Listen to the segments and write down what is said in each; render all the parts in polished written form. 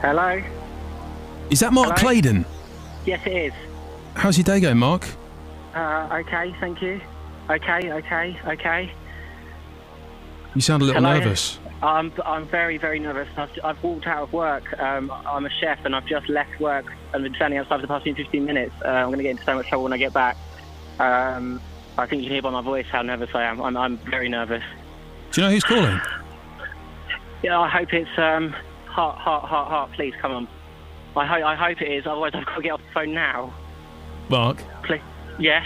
Hello? Is that Mark Hello? Claydon? Yes, it is. How's your day going, Mark? Okay, thank you. Okay. You sound a little Hello? nervous. I'm very, very nervous. I've walked out of work. I'm a chef and I've just left work and been standing outside for the past 15 minutes. I'm going to get into so much trouble when I get back. I think you can hear by my voice how nervous I am. I'm very nervous. Do you know who's calling? Yeah, I hope it's heart. Please, come on. I hope it is. Otherwise, I've got to get off the phone now. Mark? Please. Yes.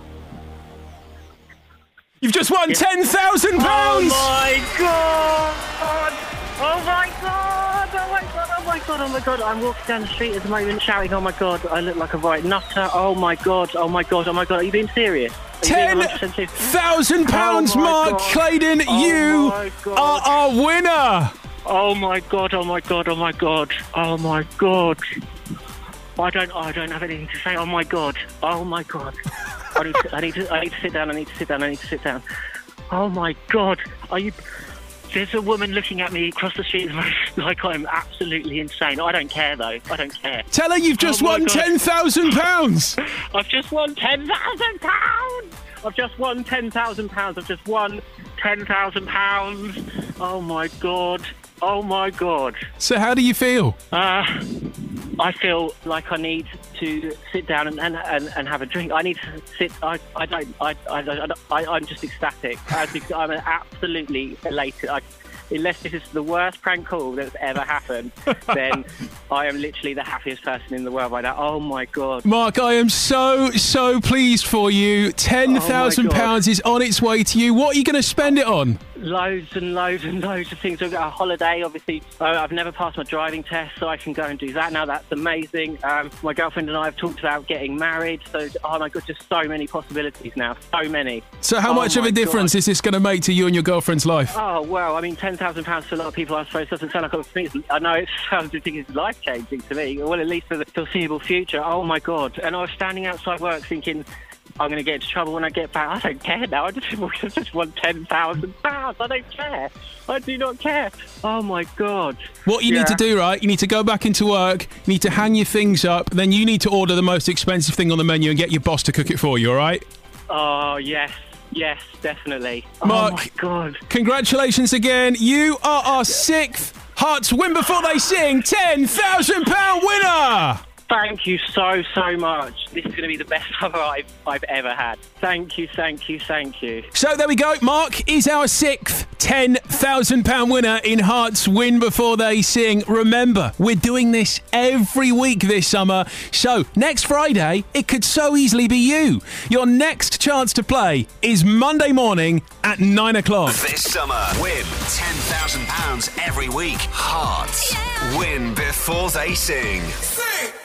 You've just won £10,000! Oh my god! Oh my god! Oh my god! Oh my god! Oh my god! I'm walking down the street at the moment shouting, oh my god, I look like a right nutter. Oh my god! Oh my god! Oh my god! Are you being serious? £10,000, Mark Claydon! You are our winner! Oh my god! Oh my god! Oh my god! Oh my god! I don't have anything to say. Oh my god! Oh my god! I need to sit down. I need to sit down. Oh my god! There's a woman looking at me across the street like I'm absolutely insane. I don't care though. I don't care. Tell her you've just won £10,000. I've just won £10,000. I've just won £10,000. I've just won £10,000. Oh my god. Oh my god. So how do you feel? I feel like I need to sit down and have a drink. I need to sit. I'm just ecstatic. I'm absolutely elated. Unless this is the worst prank call that's ever happened, then I am literally the happiest person in the world right now. Oh my god. Mark, I am so pleased for you. £10,000 is on its way to you. What are you going to spend it on? Loads and loads and loads of things. We've got a holiday, obviously. I've never passed my driving test, so I can go and do that now. That's amazing. My girlfriend and I have talked about getting married. So, oh my God, just so many possibilities now. So many. So how much of a difference is this going to make to you and your girlfriend's life? Oh, well, I mean, £10,000 for a lot of people, I suppose, doesn't sound like a lot for me. I know it sounds ridiculous, life-changing to me. Well, at least for the foreseeable future. Oh my God. And I was standing outside work thinking, I'm going to get into trouble when I get back. I don't care now. I just want £10,000. I don't care. I do not care. Oh, my God. What you need to do, right, you need to go back into work, you need to hang your things up, then you need to order the most expensive thing on the menu and get your boss to cook it for you, all right? Oh, yes. Yes, definitely. Mark, oh, my God. Congratulations again. You are our 6th Hearts Win Before They Sing £10,000 winner. Thank you so much. This is going to be the best summer I've ever had. Thank you. So there we go. Mark is our 6th £10,000 winner in Hearts Win Before They Sing. Remember, we're doing this every week this summer. So next Friday, it could so easily be you. Your next chance to play is Monday morning at 9 o'clock. This summer, win £10,000 every week. Hearts Win Before They Sing.